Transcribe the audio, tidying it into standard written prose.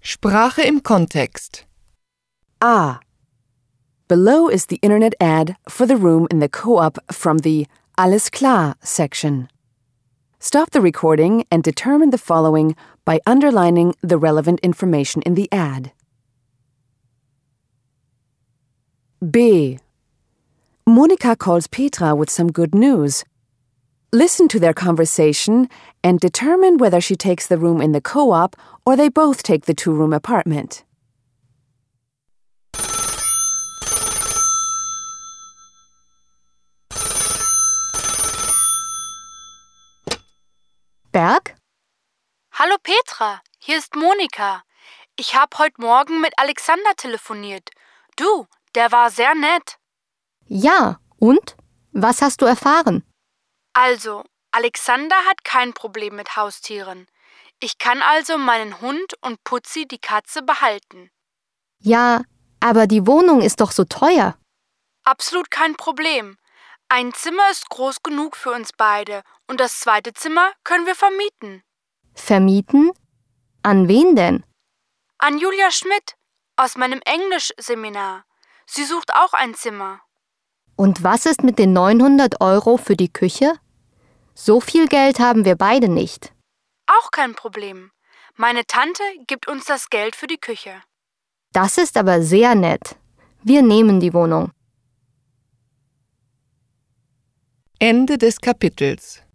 Sprache im Kontext. A. Below is the internet ad for the room in the co-op from the Alles klar section. Stop the recording and determine the following by underlining the relevant information in the ad. B. Monika calls Petra with some good news. Listen to their conversation and determine whether she takes the room in the co-op or they both take the two-room apartment. Berg? Hallo Petra, hier ist Monika. Ich habe heute Morgen mit Alexander telefoniert. Du, der war sehr nett. Ja, und? Was hast du erfahren? Also, Alexander hat kein Problem mit Haustieren. Ich kann also meinen Hund und Putzi, die Katze, behalten. Ja, aber die Wohnung ist doch so teuer. Absolut kein Problem. Ein Zimmer ist groß genug für uns beide und das zweite Zimmer können wir vermieten. Vermieten? An wen denn? An Julia Schmidt aus meinem Englischseminar. Sie sucht auch ein Zimmer. Und was ist mit den 900 € für die Küche? So viel Geld haben wir beide nicht. Auch kein Problem. Meine Tante gibt uns das Geld für die Küche. Das ist aber sehr nett. Wir nehmen die Wohnung. Ende des Kapitels.